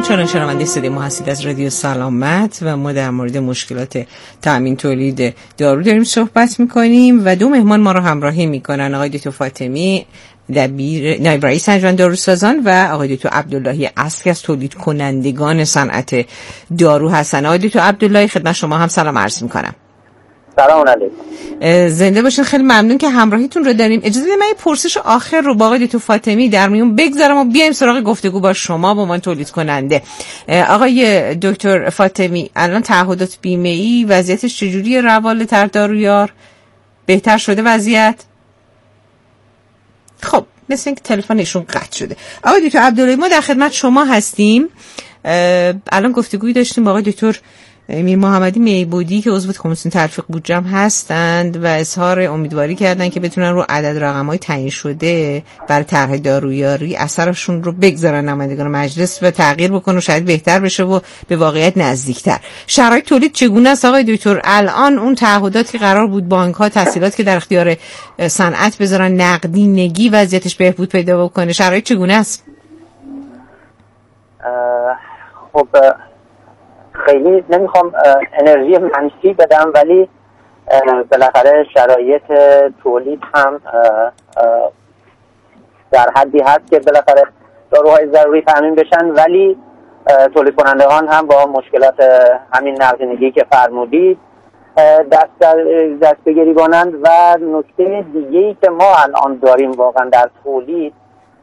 همچنان شنونده صدای ما هستید از رادیو سلامت و ما در مورد مشکلات تامین تولید دارو داریم صحبت میکنیم و دو مهمان ما رو همراهی میکنن، آقای دکتر فاطمی نایب رئیس انجمن داروسازان و آقای دکتر عبداللهی اصلی از تولید کنندگان صنعت دارو هستن. آقای دکتر عبداللهی خدمت شما هم سلام عرض میکنم. سلام علیکم. زنده باشین، خیلی ممنون که همراهیتون رو داریم. اجازه بدید من یه پرسش آخر رو با آقای دکتر فاطمی در میون بگذارم و بیایم سراغ گفتگو با شما به عنوان تولید کننده. آقای دکتر فاطمی، الان تعهدات بیمه‌ای وضعیتش چجوریه؟ روال تر دارویار بهتر شده وضعیت؟ خب مثل اینکه تلفنشون قطع شده. آقای دکتر عبداللهی، ما در خدمت شما هستیم. الان گفتگویی داشتیم با آقای دکتر امیر محمدی میبودی که عضو کمیسیون تلفیق بودجه هستند و اظهار امیدواری کردن که بتونن رو عدد رقم‌های تعیین شده برای طرح دارویاری اثرشون رو بگذارن نمایندگان مجلس و تغییر بکنه و شاید بهتر بشه و به واقعیت نزدیکتر. شرایط تولید چگونه است آقای دکتر؟ الان اون تعهداتی که قرار بود بانک‌ها تسهیلات که در اختیار صنعت بذارن نقدینگی وضعیتش بهبود پیدا بکنه، شرایط چگونه است؟ خب خیلی نمیخوام انرژی منفی بدم، ولی بالاخره شرایط تولید هم در حدی هست که بالاخره داروهای ضروری تامین بشن، ولی تولید کنندگان هم با مشکلات همین نقدینگی که فرمودید دست بگیری کنند. و نکته دیگه‌ای که ما الان داریم واقعا در تولید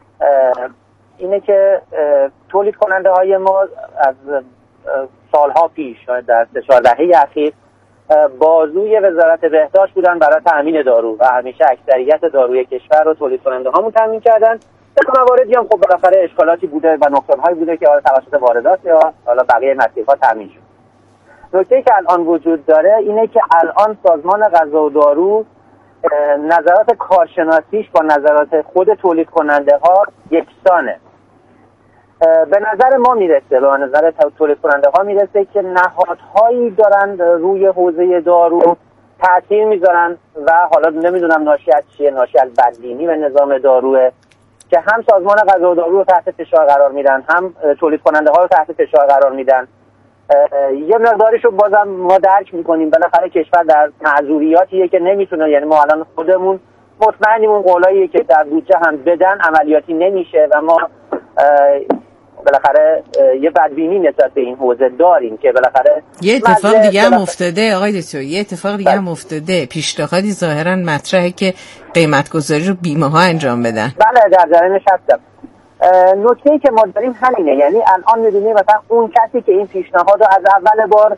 اینه که تولید کننده های ما از سالها پیش، شاید در 3-4 دهه اخیر، بازوی وزارت بهداشت بودن برای تامین دارو و همیشه اکثریت داروی کشور رو تولید کننده هامون تامین کردن. در مواردی هم خب بالاخره اشکالاتی بوده و نقصان‌هایی بوده که حالا توسط واردات یا حالا بقیه مسیرها تامین شد. نکته‌ای که الان وجود داره اینه که الان سازمان غذا و دارو نظرات کارشناسیش با نظرات خود تولید کننده ها یکسانه. به نظر ما میرسه، به نظر تولید کننده ها میرسه که نهادهایی دارن روی حوزه دارو تأثیر میذارن و حالا نمیدونم ناشی از چیه، ناشی از بدبینی به نظام داروه که هم سازمان غذا و دارو رو تحت فشار قرار میدن، هم تولید کننده ها رو تحت فشار قرار میدن. یه مقداریشو بازم ما درک میکنیم، بالاخره کشور در معذوریاتیه که نمیتونه، یعنی ما الان خودمون مطمئنیم اون قولایی که در بودجه هم بدن عملیاتی نمیشه و ما بالاخره یه بدبینی نسبت به این حوزه داریم که بالاخره یه اتفاق دیگه هم افتاده آقای دکتر، یه اتفاق دیگه هم افتاده. پیشنهادی ظاهرا مطرحه که قیمت گذاری رو بیمه ها انجام بدن. بله در جریانش هستم. نکته‌ای که ما داریم همینه، یعنی الان می‌بینیم مثلا اون کسی که این پیشنهاد رو از اول بار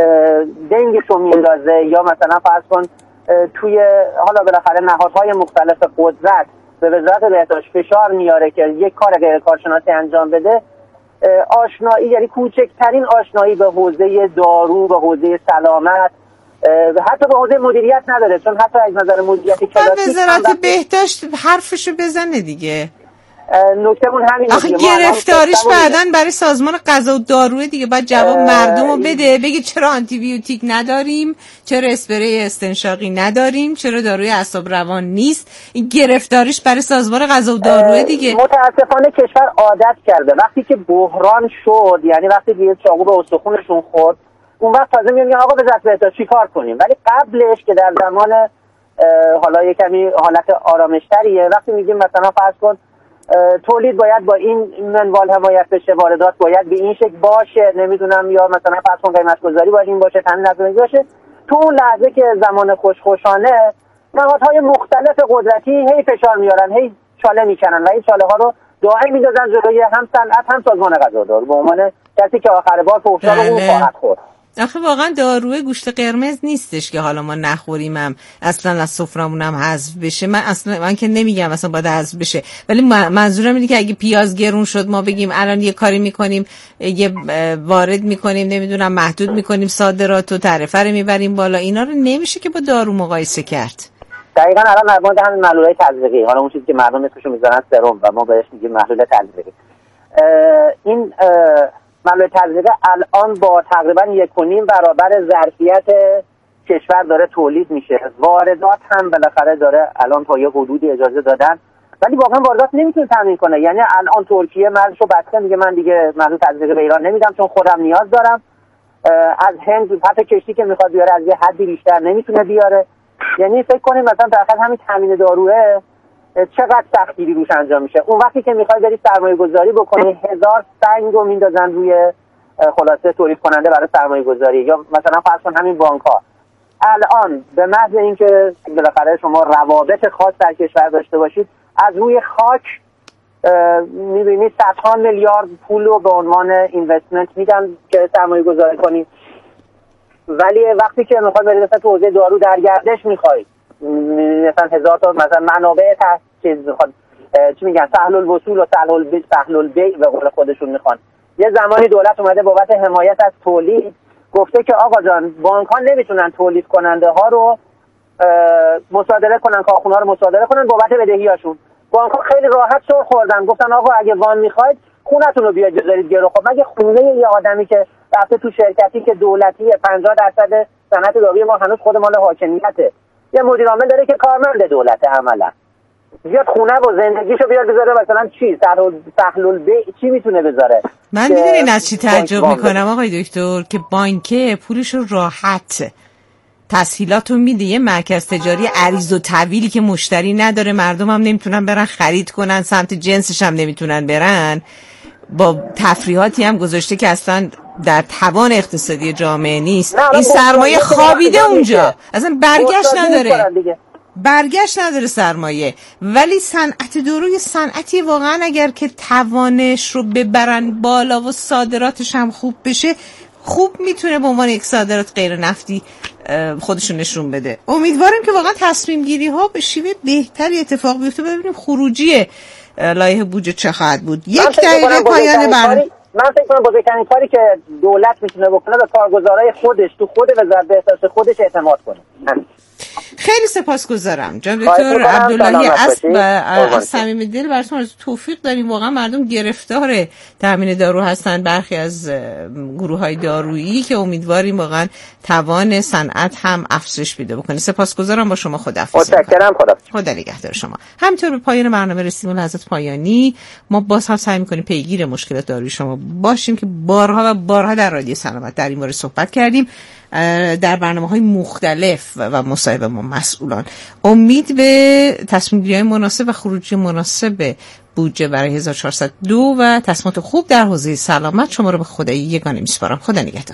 دنگشو میندازه یا مثلا فرض کن توی حالا بالاخره نهادهای مختلف قدرت به وزارت بهداشت فشار میاره که یک کار غیر کارشناسی انجام بده، آشنایی یعنی کوچکترین آشنایی به حوزه دارو، به حوزه سلامت، حتی به حوزه مدیریت نداره، چون حتی از نظر مدیریتی کلاسیک وزارت بهداشت حرفشو بزنه دیگه. نکتهمون همینه. آخه گرفتاریش بعدن برای سازمان غذا و دارو دیگه، بعد جواب مردم رو بده، بگی چرا آنتی بیوتیک نداریم، چرا اسپری استنشاقی نداریم، چرا داروی اعصاب روان نیست. این گرفتاریش برای سازمان غذا و دارو دیگه. متاسفانه کشور عادت کرده وقتی که بحران شد، یعنی وقتی دیگه چاقو به استخونشون خورد، اون وقت تازه میگن آقا وزارت بهداشت چیکار کنیم. ولی قبلش که در زمان حالا یه کمی حالت آرامش‌تریه، وقتی میگیم مثلا فرض کن تولید باید با این منوال حمایت بشه، واردات باید به این شکل باشه، نمیدونم یا مثلا فرض کن قیمت گذاری باید این باشه، تامین نقدینگی باشه، تو اون لحظه که زمان خوشخوشانه نهادهای مختلف قدرتی هی فشار میارن، هی چاله میکنن و این چاله ها رو دائم میندازن جلوی هم صنعت هم سازمان غذا و دارو به عنوان کسی که آخر بار فوشار اون خواهد خورد. آخه واقعا داروی گوشت قرمز نیستش که حالا ما نخوریمم اصلا از سفرمونم حذف بشه. من که نمیگم اصلا باید حذف بشه، ولی منظورم اینه که اگه پیاز گرون شد ما بگیم الان یه کاری میکنیم، یه وارد میکنیم، نمیدونم محدود میکنیم صادرات و تعرفه رو میبریم بالا، اینا رو نمیشه که با دارو مقایسه کرد. دقیقاً الان در مورد همین محلولای تزریقی، حالا اون چیزی که مردم اسمشو میذارن سرم و ما بهش میگیم محلول تزریقی، این محلول تزریقی الان با تقریبا 1.5 برابر ظرفیت کشور داره تولید میشه. واردات هم بالاخره داره الان تا یه حدودی اجازه دادن ولی واقعا واردات نمیتونه تامین کنه. یعنی الان ترکیه مرزشو بسته، میگه من دیگه مرز تزریق به ایران نمیدم چون خودم نیاز دارم. از هند حتی کشتی که میخواد بیاره از یه حدی بیشتر نمیتونه بیاره. یعنی فکر کنیم مثلا در حد همین تامین داروه چقدر سختگیری روش انجام میشه. اون وقتی که میخوای بری سرمایه گذاری بکنی 1000 سنگ رو میندازن روی خلاصه تولید کننده برای سرمایه گذاری. یا مثلا فرض کن همین بانک ها الان به محض اینکه بالاخره شما روابط خاص در کشور داشته باشید از روی خاک میبینید صدها میلیارد پول رو به عنوان اینوستمنت میدن که سرمایه گذاری کنید. ولی وقتی که میخواد برید مثلا تو حوزه دارو در گردش میخواید مثلا 1000 تا مثلا منابع چیز میخواد چی میگن سهل الوصول و سهل البیع به قول خودشون میخوان. یه زمانی دولت اومده بابت حمایت از تولید گفته که آقا جان بانک ها نمیتونن تولید کننده ها رو مصادره کنن، کارخونه ها رو مصادره کنن بابت بدهیاشون. بانک ها خیلی راحت سر خوردن، گفتن آقا اگه وام میخواید خونتون رو بیاید بذارید گرو. خب مگه خونه یه آدمی که رفته تو شرکتی که دولتیه 50% صنعت داروی ما هنوز خود مال حاکمیته، یه مدیر عامل داره که کارمند دولته عملا، بیاد خونه و زندگیشو بیاد بذاره مثلا چی سهل البیع چی میتونه بذاره؟ من میدونین از چی تعجب میکنم آقای دکتر که بانک پولش رو راحت تسهیلاتو میده، یه مرکز تجاری عریض و طویلی که مشتری نداره، مردم هم نمیتونن برن خرید کنن، سمت جنسش هم نمیتونن برن، با تفریحاتی هم گذاشته که اصلا در توان اقتصادی جامعه نیست. این سرمایه خوابیده اونجا، اصلا برگشت نداره سرمایه. ولی صنعت دارو صنعتی واقعا اگر که توانش رو ببرن بالا و صادراتش هم خوب بشه، خوب میتونه به عنوان یک صادرات غیر نفتی خودشون نشون بده. امیدوارم که واقعا تصمیم گیری ها به شیوه بهتری اتفاق بیفته. ببینیم خروجی لایحه بودجه چه خواهد بود. 1 دقیقه پایان برنامه. من فکر کنم بزرگترین کاری که دولت میتونه بکنه به کارگزارای خودش تو خود وزارت بهداشت خودش اعتماد کنه. خیلی سپاسگزارم جناب دکتر عبداللهی از صمیم دل براتون آرزوی توفیق داریم. واقعا مردم گرفتار تامین دارو هستن، برخی از گروه‌های دارویی که امیدواریم واقعا توان صنعت هم افزایش پیدا بکنه. سپاسگزارم، با شما خداحافظی. متشکرم، خدا نگهدار شما. همینطور به پایان برنامه رسیدیم. لحظات پایانی ما باز هم سعی می‌کنیم پیگیر مشکلات دارویی شما باشیم که بارها و بارها در رادیو سلامت در این باره صحبت کردیم در برنامه‌های مختلف و مصاحبه ما مسئولان. امید به تصمیم‌گیری‌های مناسب و خروجی مناسب بودجه برای 1402 و تصمیمات خوب در حوزه سلامت شما رو به خدای یگانه میسپارم. خدا نگهدار.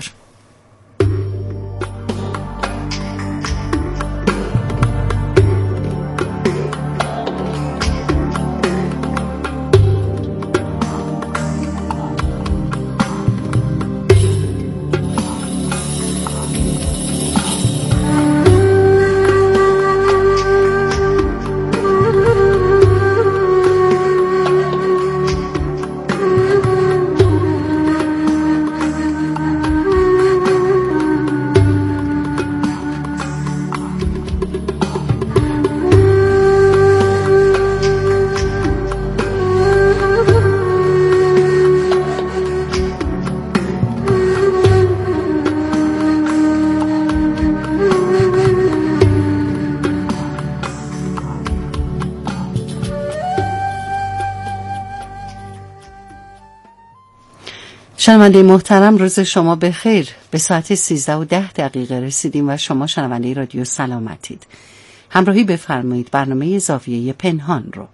شنونده محترم، روز شما بخیر. به ساعت 13:10 رسیدیم و شما شنونده رادیو سلامتید. همراهی بفرمایید برنامه زاویه پنهان رو.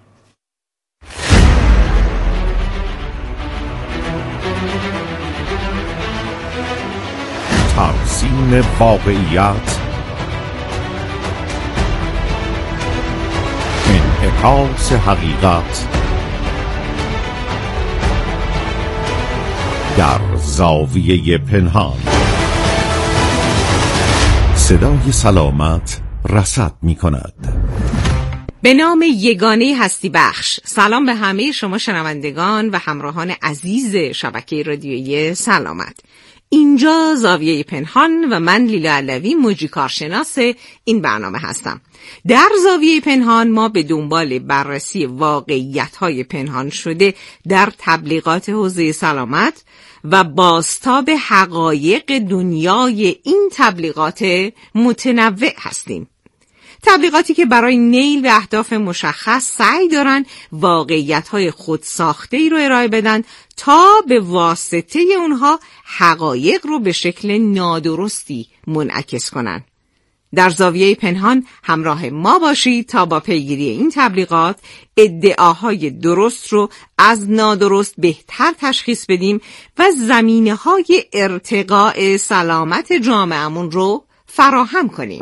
ترسیم واقعیت، انعکاس حقیقت در زاویه پنهان. صدای سلامت رصد می کند. به نام یگانه هستی بخش. سلام به همه شما شنوندگان و همراهان عزیز شبکه رادیویی سلامت. اینجا زاویه پنهان و من لیلا علوی مجری کارشناس این برنامه هستم. در زاویه پنهان ما به دنبال بررسی واقعیت‌های پنهان شده در تبلیغات حوزه سلامت و بازتاب حقایق دنیای این تبلیغات متنوع هستیم. تبلیغاتی که برای نیل به اهداف مشخص سعی دارن واقعیت‌های خودساخته‌ای رو ارائه بدن تا به واسطه اونها حقایق رو به شکل نادرستی منعکس کنن. در زاویه پنهان همراه ما باشید تا با پیگیری این تبلیغات ادعاهای درست رو از نادرست بهتر تشخیص بدیم و زمینه‌های ارتقاء سلامت جامعه‌مون رو فراهم کنیم.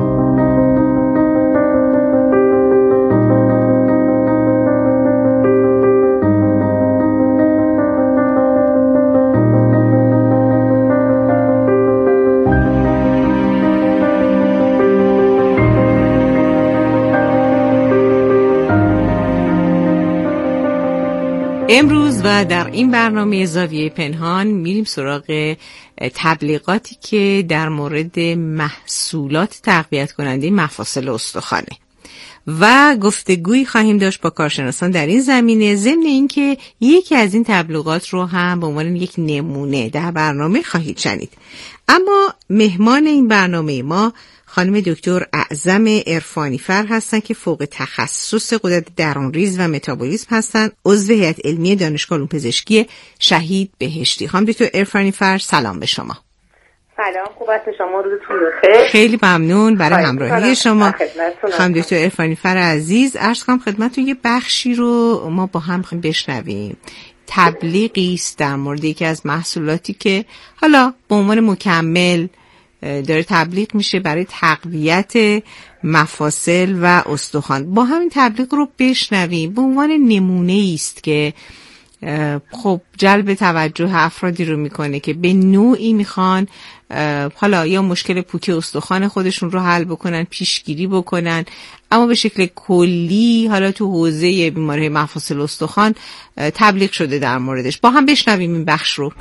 امروز و در این برنامه زاویه پنهان میریم سراغ تبلیغاتی که در مورد محصولات تقویت کننده مفاصل استخوانه و گفتگویی خواهیم داشت با کارشناسان در این زمینه، ضمن اینکه یکی از این تبلیغات رو هم به عنوان یک نمونه در برنامه خواهید شنید. اما مهمان این برنامه ما خانم دکتر اعظم عرفانیفر هستن که فوق تخصص غدد درونریز و متابولیسم هستن، عضو هیئت علمی دانشگاه علوم پزشکی شهید بهشتی. خانم دکتر عرفانیفر سلام به شما. سلام، خوب است شما؟ روزتون بخیر. خیلی ممنون برای همراهی شما. خانم دکتر عرفانیفر عزیز، عرض کنم خدمتتون یه بخشی رو ما با هم می‌خوایم بشنویم. تبلیغی است در مورد یکی از محصولاتی که حالا به عنوان مکمل داره تبلیغ میشه برای تقویت مفاصل و استخوان. با همین تبلیغ رو بشنویم، به عنوان نمونه است که خب جلب توجه افرادی رو میکنه که به نوعی میخوان حالا یا مشکل پوکی استخوان خودشون رو حل بکنن، پیشگیری بکنن، اما به شکل کلی حالا تو حوزه بیماری مفاصل استخوان تبلیغ شده در موردش. با هم بشنویم این بخش رو.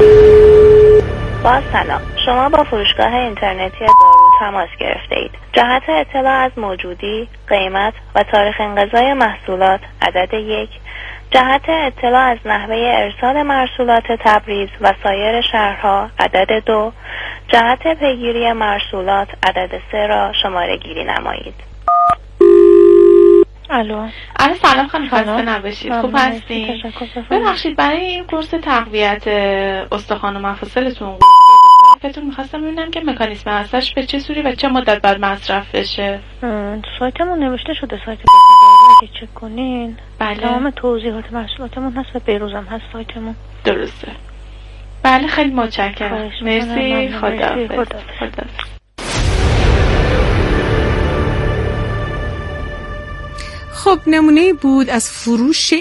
با سلام، شما با فروشگاه اینترنتی دارو تماس گرفته اید. جهت اطلاع از موجودی، قیمت و تاریخ انقضای محصولات عدد 1، جهت اطلاع از نحوه ارسال محصولات تبریز و سایر شهرها عدد 2، جهت پیگیری محصولات عدد 3 را شماره گیری نمایید. الو. سلام خانم، خسته نباشید. خوب هستین؟ ببخشید برای این کورس تقویت استخوان و مفاصلتون فتون میخواستم ببینم که مکانیسم هستش به چه صوری و چه مدت بعد مصرف بشه. سایتمون نوشته شده، سایت که چک کنین. بله. تمام توضیحات محصولاتمون هست و بیروزم هست سایتمون. درسته. بله خیلی متشکرم. مرسی. خدا. خب نمونه بود از فروش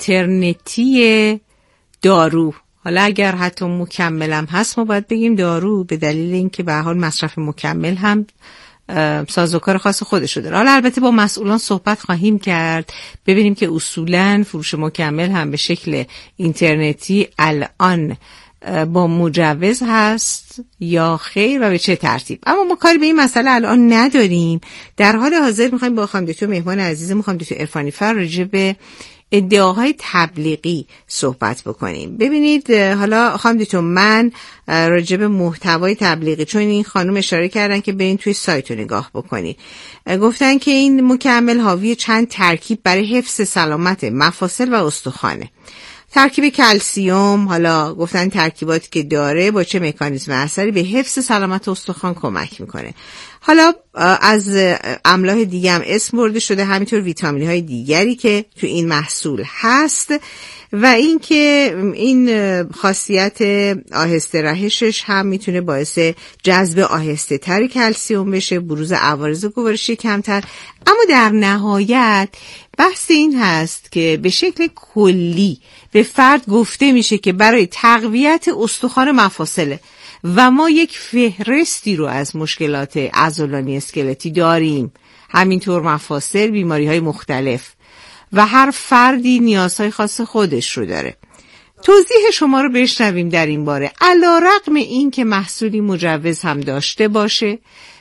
اینترنتی دارو. حالا اگر حتی مکملم هست ما باید بگیم دارو، به دلیل اینکه به هر حال مصرف مکمل هم سازوکار خاص خودشو داره. حالا البته با مسئولان صحبت خواهیم کرد ببینیم که اصولاً فروش مکمل هم به شکل اینترنتی الان با مجوز هست یا خیر و به چه ترتیب. اما ما کاری به این مسئله الان نداریم. در حال حاضر میخوایم با خانم دکتر مهمان عزیزمون خانم دکتر عرفانیفر راجع به ادعاهای تبلیغی صحبت بکنیم. ببینید حالا خانم دکتر، من راجع به محتوای تبلیغی، چون این خانم اشاره کردن که برین توی سایت رو نگاه بکنید، گفتن که این مکمل حاوی چند ترکیب برای حفظ سلامت مفاصل و استخوانه. ترکیب کلسیم، حالا گفتن ترکیباتی که داره با چه مکانیزم اثری به حفظ سلامت استخوان کمک میکنه. حالا از املاح دیگه هم اسم برده شده، همینطور ویتامین های دیگری که تو این محصول هست و اینکه این خاصیت آهسته رهشش هم میتونه باعث جذب آهسته تری کلسیم بشه، بروز عوارض گوارشی کمتر. اما در نهایت بحث این هست که به شکل کلی به فرد گفته میشه که برای تقویت استخوان مفاصله و ما یک فهرستی رو از مشکلات عضلانی اسکلتی داریم، همینطور مفاصل، بیماری های مختلف و هر فردی نیازهای خاص خودش رو داره. توضیح شما رو بشنویم در این باره. علیرغم این که محصولی مجوز هم داشته باشه،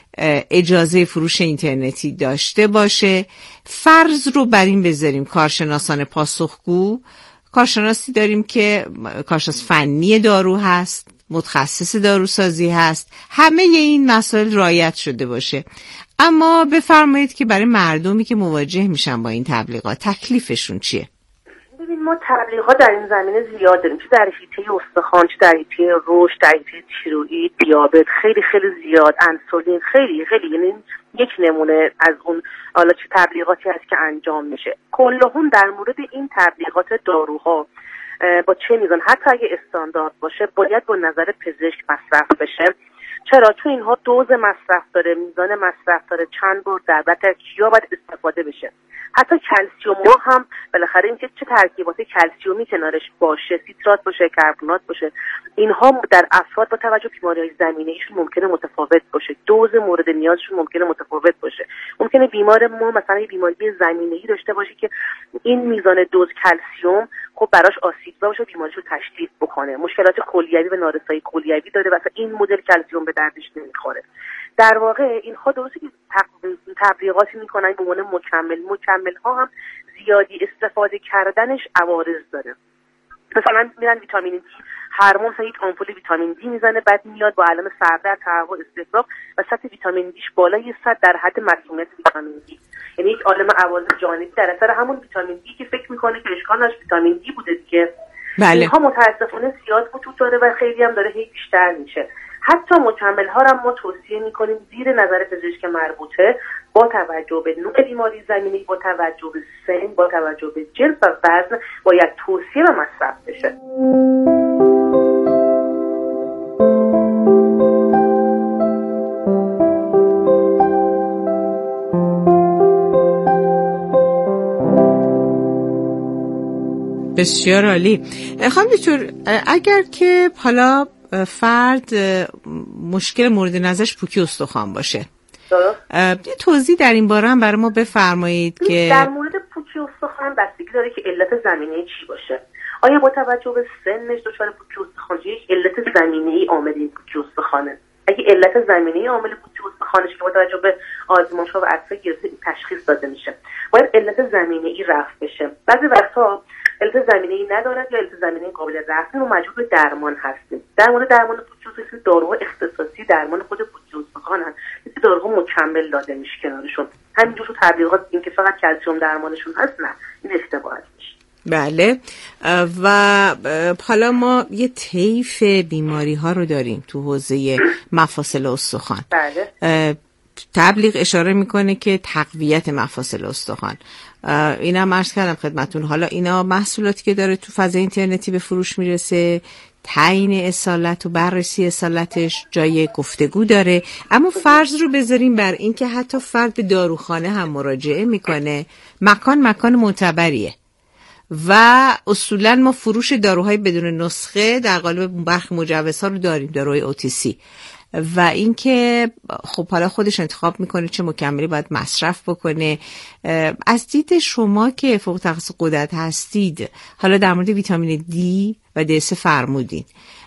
اجازه فروش اینترنتی داشته باشه، فرض رو بر این بذاریم کارشناسان پاسخگو، کارشناسی داریم که کارشناس فنی دارو هست، متخصص داروسازی هست، همه این مسائل رعایت شده باشه، اما بفرمایید که برای مردمی که مواجه میشن با این تبلیغات تکلیفشون چیه؟ ببین ما تبلیغات در این زمینه زیاد داریم، چه در حیطه استخوان، چه در حیطه رشد، در حیطه تیروئید، دیابت، خیلی زیاد، انسولین، خیلی یعنی یک نمونه از اون حالا چه تبلیغاتی هست که انجام میشه. کلهم در مورد این تبلیغات داروها با چه میزان، حتی اگه استاندارد باشه، باید با نظر پزشک مصرف بشه. چرا؟ چون اینها دوز مصرف داره، میزان مصرف داره، چند بار در بعد کیا باید استفاده بشه. حتی کلسیم ما هم بالاخره اینکه چه ترکیبات کلسیومی کنارش باشه، سیترات باشه، کربنات باشه، اینها در افراد با توجه به بیماری‌های زمینه‌ایشون ممکنه متفاوت باشه، دوز مورد نیازشون ممکنه متفاوت باشه. ممکنه بیمار ما مثلا یه بیماری زمینه‌ای داشته باشه که این میزان دوز کلسیم خب براش آسیب‌زا باشه، بیماریشو تشدید بکنه، مشکلات کلیوی و نارسایی کلیوی داره و اصلا این مدل کلسیم به دردش نمیخوره. در واقع اینها درسته که تبلیغاتی میکنن به عنوان مکمل ها هم زیادی استفاده کردنش عوارض داره. مثلا میرن ویتامین دی، هر ماه یک آمپول ویتامین دی میزنه، بعد میاد با علائم سردرد، تهوع، استفراغ و سطح ویتامین دیش بالای 100 در حد مسمومیت ویتامین دی، یعنی یک عالم عوارض جانبی در اثر همون ویتامین دی که فکر میکنه که اشکالش ویتامین دی بوده دیگه. بله. اینها متاسفانه زیاد وجود داره و خیلی هم داره هی بیشتر میشه. حتی مکمل ها را ما توصیه میکنیم زیر نظر پزشک مربوطه با توجه به نوع بیماری زمینی، با توجه به سن، با توجه به جنس و وزن باید توصیه و مصرف بشه. بسیار عالی. خانم دکتر، اگر که حالا فرد مشکل مورد نظرش پوکی استخوان باشه، یه توضیح در این باره هم برای ما بفرمایید که در مورد پوکی استخوان بستگی داره که علت زمینه‌ای چی باشه. آیا با توجه به سنش دچار پوکی استخوان یک علت زمینه‌ای عامل این پوکی استخوانه؟ اگه علت زمینه‌ای عامل پوکی استخوانش که با توجه به آزمایش‌ها و عکس‌های گرفته تشخیص داده میشه، باید علت زمینه‌ای رفع بشه. بعضی وقتا علت زمینه‌ای نداره یا علت زمینه‌ای قابل رفع و مجبور به درمان هستیم. در مورد درمان پوکی استخوان داروها اختصاصی درمان خود پوکی استخوانن، مثل داروها مکمل داده میشه کنارشون. همینجور تو تبلیغات این که فقط کلسیم درمانشون هست، نه، این اشتباه هستش. بله. و حالا ما یه طیف بیماری ها رو داریم تو حوزه مفاصل استخوان. بله. تبلیغ اشاره میکنه که تقویت مفاصل استخوان، اینا عرض کردم خدمتون. حالا اینا محصولاتی که داره تو فضای اینترنتی به فروش میرسه، تعیین اصالت و بررسی اصالتش جای گفتگو داره، اما فرض رو بذاریم بر این که حتی فرد به داروخانه هم مراجعه میکنه، مکان معتبریه و اصولا ما فروش داروهای بدون نسخه در قالب برخی مجوزها رو داریم، داروهای OTC، و اینکه خب حالا خودش انتخاب میکنه چه مکملی باید مصرف بکنه. از دید شما که فوق تخصص غدد هستید، حالا در مورد ویتامین دی و D3 فرمودین،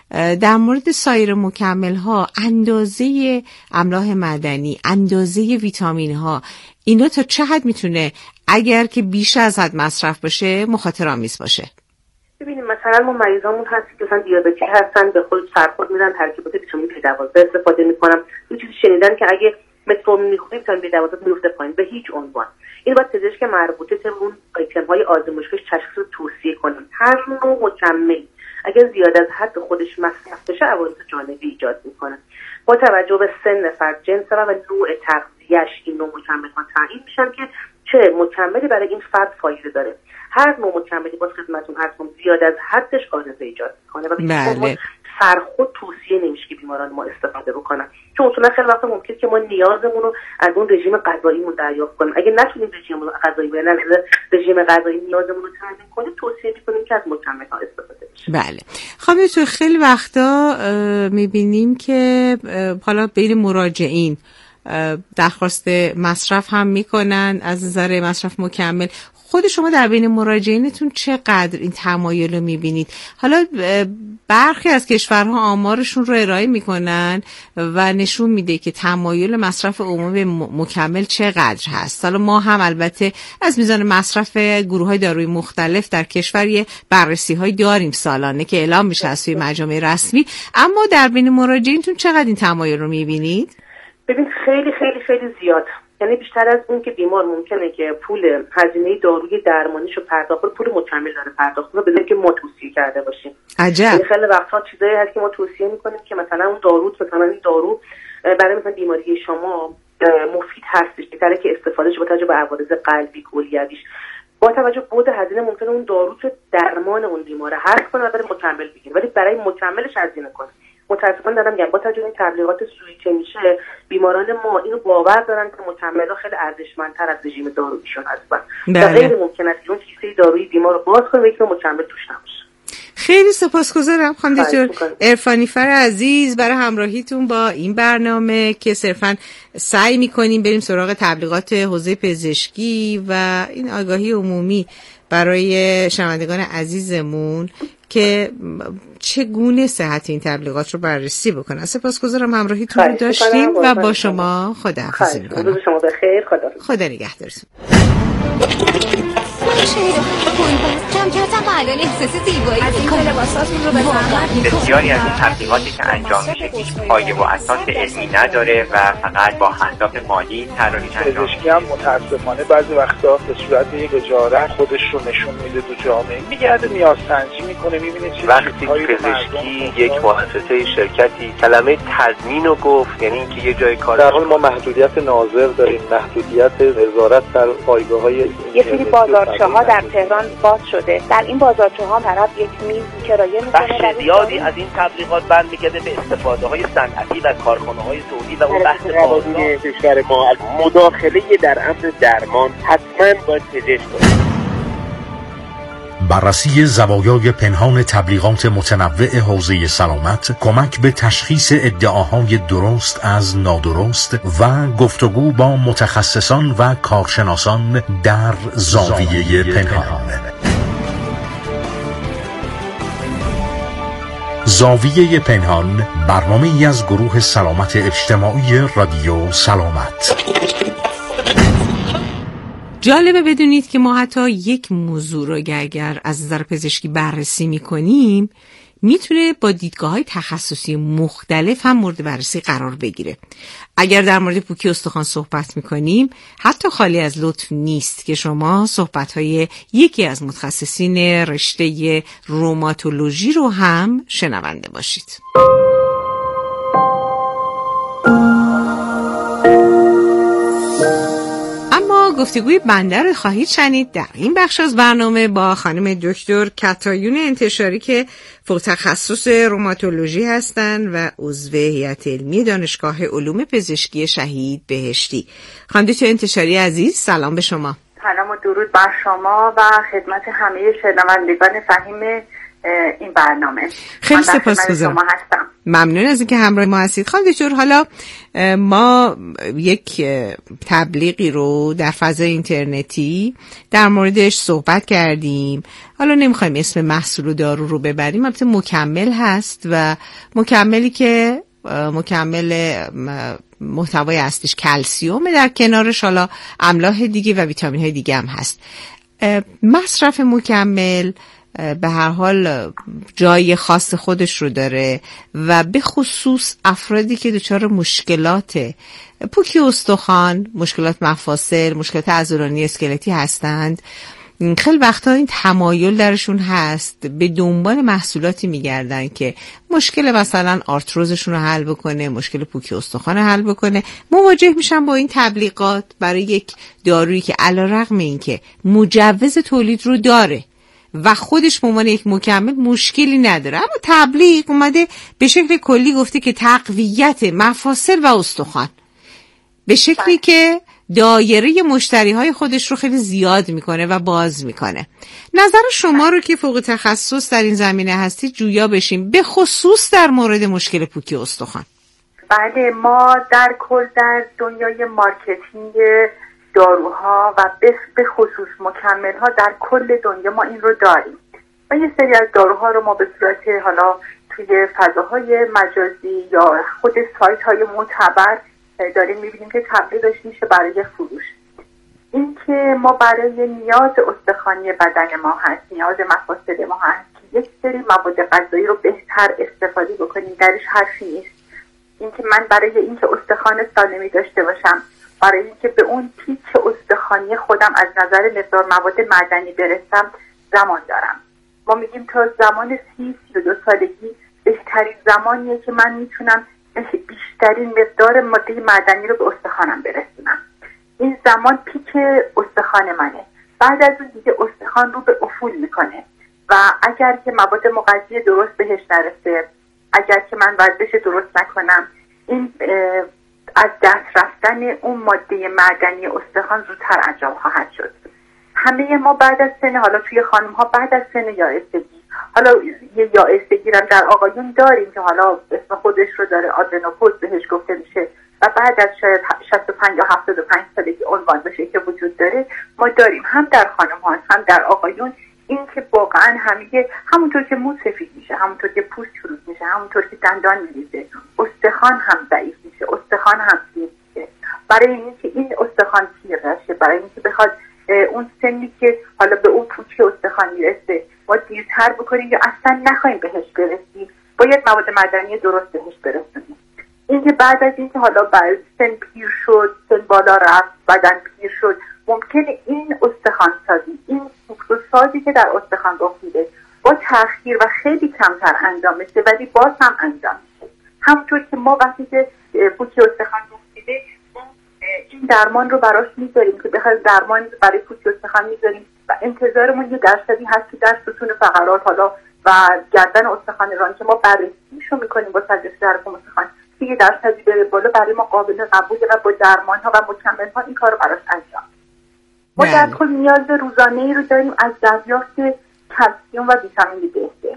در مورد سایر مکمل ها، اندازه املاح معدنی، اندازه ویتامین ها، اینا تا چه حد میتونه اگر که بیش از حد مصرف بشه مخاطرآمیز باشه؟ ببینیم مثلا ما مریضامون هست که مثلا دیابتی هستن، به خود سرخورد میدن، ترکیبات ویتامین B12 استفاده میکنن. یه چیزی شنیدن که اگه متفورمین میخوریم ویتامین B12 میفته پایین، به هیچ عنوان. این باید پزشک مربوطه طبق اون آیتم های آزمایشگاهی تشخیص رو توصیه کنیم. هر نوع مکمل اگه زیاد از حد خودش مصرف بشه عوارض جانبی ایجاد میکنه. با توجه به سن فرد، جنس و نوع تغذیه‌اش این نوع مکمل‌ها تعیین میشن که چه مکملی برای این فرد فایده داره. هر نوع مکملی باز خدمتتون عرض کنم زیاد از حدش عارضه ایجاد میکنه و بله. سرخود توصیه نمیشه که بیماران ما استفاده بکنن، چون اصولا خیلی وقتا ممکنه که ما نیازمون رو از اون رژیم غذاییمون دریافت کنیم. اگه نتونیم رژیم غذایی رژیم غذایی نیازمون رو تامین کنیم، توصیه میکنیم که از مکمل‌ها استفاده بشه. بله. خانم تو خیلی وقتا میبینیم که حالا بین مراجعین درخواست مصرف هم میکنن از نظر مصرف مکمل. خود شما در بین مراجعینتون چقدر این تمایل رو میبینید؟ حالا برخی از کشورها آمارشون رو ارائه میکنن و نشون میده که تمایل مصرف عمومی مکمل چقدر هست. حالا ما هم البته از میزان مصرف گروه‌های دارویی مختلف در کشور یه بررسی‌های داریم سالانه که اعلام میشه از سوی مجامع رسمی، اما در بین مراجعینتون چقدر این تمایل رو میبینید؟ ببین خیلی خیلی خیلی زیاد. یعنی بیشتر از اون که بیمار ممکنه که پول هزینه داروی درمانیشو پرداخت کنه، پول مکمل داره پرداخت کنه بدون که ما توصیه کرده باشیم. عجب. خیلی وقتا چیزایی هست که ما توصیه میکنیم که مثلا اون دارو برای مثلا بیماری شما مفید هستش، بهتره که استفادهش با توجه به عوارض قلبی کلیویش با توجه به بود هزینه ممکنه اون دارو تو درمان اون بیماره حذف کنه و برای مکمل بگیره، ولی برای مکملش هزینه کنه. متاسفانه دارم میگم با توجه به این تبلیغات سویی که میشه، بیماران ما اینو باور دارن که مکمل‌ها خیلی ارزشمندتر از رژیم داروییشون هستن. غیر ممکن است که اون کیسه دارویی بیمار رو باز کنه و یک مکمل توش نباشه. خیلی سپاسگزارم خانم دکتر عرفانیفر عزیز برای همراهیتون با این برنامه که صرفاً سعی می‌کنیم بریم سراغ تبلیغات حوزه پزشکی و این آگاهی عمومی برای شنوندگان عزیزمون که چگونه صحت این تبلیغات رو بررسی بکنن. سپاسگزارم همراهیتون رو داشتیم و با شما خداحافظی می‌کنم. روز شما بخیر. خدا نگهدارتون. بسیاری از این تبلیغاتی که انجام میشه هیچ پایه و اساس علمی نداره و فقط با اهداف مالی طراحی انجام میشه. پزشکی هم متاسفانه بعضی وقتا به صورت یک اجاره خودش رو نشون میده تو جامعه، میگرده نیازسنجی میکنه، میبینه چه وقتی پزشکی یک مؤسسه شرکتی کلمه تضمین رو گفت، یعنی اینکه یه جای کار در حال ما محدودیت ناظر داریم، محدودیت وزارت در پایگاه‌های یه سری بازارچه‌ها در تهران باز شده. در این بازارچه‌ها طرف یک میز کرایه می‌کنه. بخش زیادی از این تبلیغات برمیگرده به استفاده‌های صنعتی و کارخانه‌های سعودی و اون بحث قانونی کشور ما. مداخله در امر درمان حتما باید پزشک باشه. بررسی زوایای پنهان تبلیغات متنوع حوزه سلامت، کمک به تشخیص ادعاهای درست از نادرست و گفتگو با متخصصان و کارشناسان در زاویه پنهان. زاویه پنهان، برنامه‌ای از گروه سلامت اجتماعی رادیو سلامت. جالبه بدونید که ما حتی یک موضوع رو اگر از نظر پزشکی بررسی میکنیم میتونه با دیدگاه‌های تخصصی مختلف هم مورد بررسی قرار بگیره. اگر در مورد پوکی استخوان صحبت میکنیم حتی خالی از لطف نیست که شما صحبت‌های یکی از متخصصین رشته روماتولوژی رو هم شنونده باشید. گفتگوی بنده رو خواهید شنید در این بخش از برنامه با خانم دکتر کتایون انتشاری که فوق تخصص روماتولوژی هستند و عضو هیئت علمی دانشگاه علوم پزشکی شهید بهشتی. خانم دکتر انتشاری عزیز، سلام به شما. سلام و درود بر شما و خدمت همه شنوندگان فهیم این برنامه. خیلی سپاسگزارم. ممنون از اینکه همراه ما هستید. خانم دکتر، حالا ما یک تبلیغی رو در فضای اینترنتی در موردش صحبت کردیم. حالا نمیخوایم اسم محصول و دارو رو ببریم، البته مکمل هست و مکملی که مکمل محتوای اصلیش کلسیوم، در کنارش حالا املاح دیگه و ویتامین های دیگه هم هست. مصرف مکمل به هر حال جای خاص خودش رو داره و به خصوص افرادی که دچار مشکلات پوکی استخوان، مشکلات مفاصل، مشکلات عضلانی اسکلتی هستند، خیلی وقتا این تمایل درشون هست به دنبال محصولاتی میگردن که مشکل مثلا آرتروزشون رو حل بکنه، مشکل پوکی استخوان رو حل بکنه. مواجه میشن با این تبلیغات برای یک دارویی که علیرغم اینکه مجوز تولید رو داره و خودش به عنوان یک مکمل مشکلی نداره، اما تبلیغ اومده به شکل کلی گفته که تقویت مفاصل و استخوان به شکلی که دایره مشتریهای خودش رو خیلی زیاد میکنه و باز میکنه. نظر شما رو که فوق تخصص در این زمینه هستید جویا بشیم، به خصوص در مورد مشکل پوکی استخوان. بله، ما در کل در دنیای مارکتینگ داروها و به خصوص مکمل‌ها در کل دنیا ما این رو داریم و یه سری از داروها رو ما به صورت حالا توی فضاهای مجازی یا خود سایت‌های معتبر داریم می‌بینیم که تبلیغش میشه برای فروش. این که ما برای نیاز استخوانی بدن ما هست، نیاز مفاصل ما هست که یک سری مواد غذایی رو بهتر استفاده بکنیم، درش حرفی نیست. این که من برای اینکه استخوان سالمی داشته باشم برای اینکه به اون پیک استخوانی خودم از نظر مقدار مواد معدنی برسم زمان دارم. ما میگیم تا زمان 32 سالگی بهترین زمانیه که من میتونم بیشترین مقدار ماده معدنی رو به استخوانم برسونم. این زمان پیک استخوان منه. بعد از اون دیگه استخوان رو به افول میکنه و اگر که مواد مغذی درست بهش نرسه، اگر که من ورزش درست نکنم، این از دست رفتن اون ماده معدنی استخوان زودتر انجام خواهد شد. همه ما بعد از سن، حالا توی خانم ها بعد از سن یائسگی، حالا یه یائسگی هم در آقایون داریم که حالا اسم خودش رو داره، آدرنوپوز بهش گفته میشه و بعد از شاید 65 یا 75 سالگی عنوان بشه که وجود داره، ما داریم هم در خانم ها هم در آقایون. این که واقعا همونطور که مو سفید میشه، همونطور که پوست چروک میشه، همونطور که دندان میریزه، استخوان هم ضعیف میشه، استخوان هم پیر میشه. برای اینکه این استخوان پیر نشه، برای اینکه بخواد اون سنی که حالا به اون پوچ استخوان میرسه ما دیرتر بکنیم یا اصلا نخواهیم بهش برسیم، باید مواد معدنی درست بهش برسونیم. اینکه بعد از اینکه حالا بعد سن پیر شد، سن بالا رفت، بدن پیر شد، ممکنه این استخوان سازی، این سازی که در استخوان رخ میده با تأخیر و خیلی کمتر انجام میشه، ولی باز هم انجام میشه. همونطور که ما وقتی که پوچ استخوان رخ میده این درمان رو براش میذاریم که بخاطر درمان برای پوچ استخوان میذاریم و انتظارمون یه درصدی هست که در ستون فقرات حالا و گردن استخوان ران که ما بررسیشو میکنیم با تجربه درمان استخوان که یه درصدی بره بالا، برای ما قابل قبوله و با درمان ها و مکمل ها این کار رو براش انجام. ما در کل نیاز روزانه‌ای رو داریم از دریافت کلسیم و ویتامین D3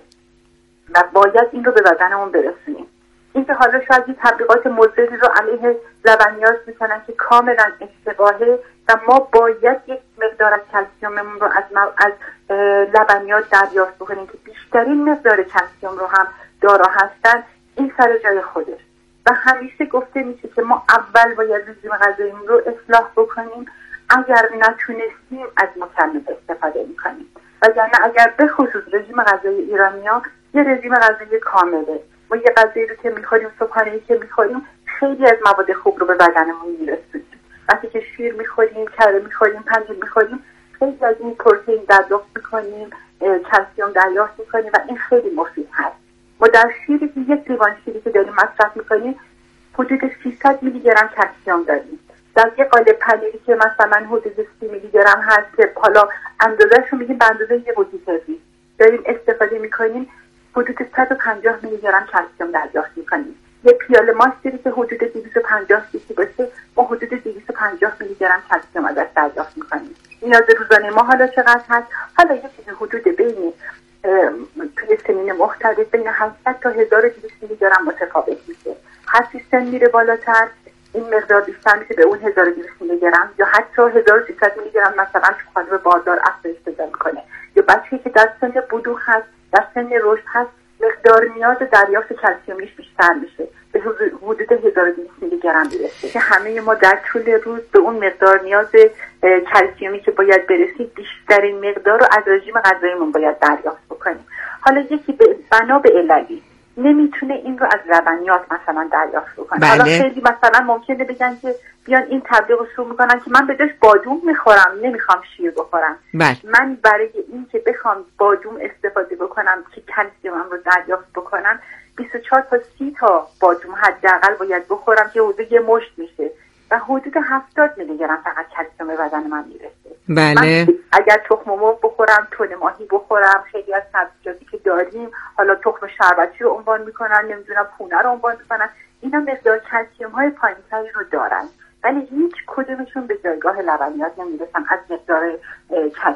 و باید این رو به بدنمون برسونیم. اینکه حالا شاید یه تبلیغات مضری رو علیه لبنیات میکنن که کاملا اشتباهه و ما باید یک مقدار از کلسیممون رو از لبنیات دریافت بکنیم که بیشترین مقدار کلسیم رو هم دارا هستن. این سر جای خودش و همیشه گفته میشه که ما اول باید رژیم غذاییمون رو اصلاح بکنیم. اگر نتونستیم از مکمل استفاده میکنیم وگرنه اگر به خصوص رژیم غذایی ایرانی‌ها یه رژیم غذایی کامله. ما یه غذایی رو که میخوریم، صبحانه‌ای که میخوریم، خیلی از مواد خوب رو به بدنمون میرسونیم. وقتی که شیر میخوریم، کره میخوریم، پنیر میخوریم، خیلی از این پروتئین دریافت میکنیم، کلسیم دریافت میکنیم و این خیلی مفید هست. ما در شیری که یک لیوان شیری که داریم مصرف میکنیم حدود 300 میلی گرم کلسیم داریم. در یک قالب پنیری که مثلا حدود 30 میلی گرم هست که حالا اندازه‌شو میگیم به اندازه یه بوتی‌سازی داریم استفاده میکنیم، حدود 150 میلی گرم کلسیم دریافت میکنیم. یه پیاله ماستری که حدود 250 سی باشه ما حدود 250 میلی گرم کلسیم ازش دریافت میکنیم. نیاز روزانه ما حالا چقدر هست؟ حالا یه چیزی حدود بین توی سنین مختلف بین 800 تا 1200 میلی گرم متفاوت میشه. هر سن میره بالاتر این مقدار بیشتر میشه به اون 1200 میلی گرم یا حتی 1300 میلی گرم مثلا تو خانم باردار افزایش پیدا میکنه. یا بچه‌ای که در سن بلوغ هست، در سن رشد هست، مقدار نیاز دریافت کلسیمیش بیشتر میشه به حدود 1200 میلی گرم میرسه که همه ما در طول روز به اون مقدار نیاز کلسیمی که باید برسید بیشترین مقدار رو از رژیم غذاییمون باید دریافت بکنیم. حالا یکی بنا به عللی نمیتونه این رو از لبنیات مثلا دریافت بکنه. حالا خیلی مثلا ممکنه بگن که بیان این تبلیغ رو شروع میکنن که من به جاش بادوم میخورم، نمیخوام شیر بخورم. من برای این که بخوام بادوم استفاده بکنم که کلسیمم رو دریافت بکنم 24 تا 30 تا بادوم حداقل باید بخورم که حدود یه مشت میشه و حدود 70 میلی گرم فقط کلسیم به بدن من میرسه. بله. من اگر تخم مرغ بخورم، تن ماهی بخورم، خیلی از سبزیجاتی که داریم، حالا تخم شربتی رو عنوان میکنن، نمیدونم پونه رو عنوان میکنن، اینا مقدار کلسیم های پایین‌تری رو دارن ولی هیچ کدومشون به جایگاه لبنیات نمیرسن از مقدار کلسیم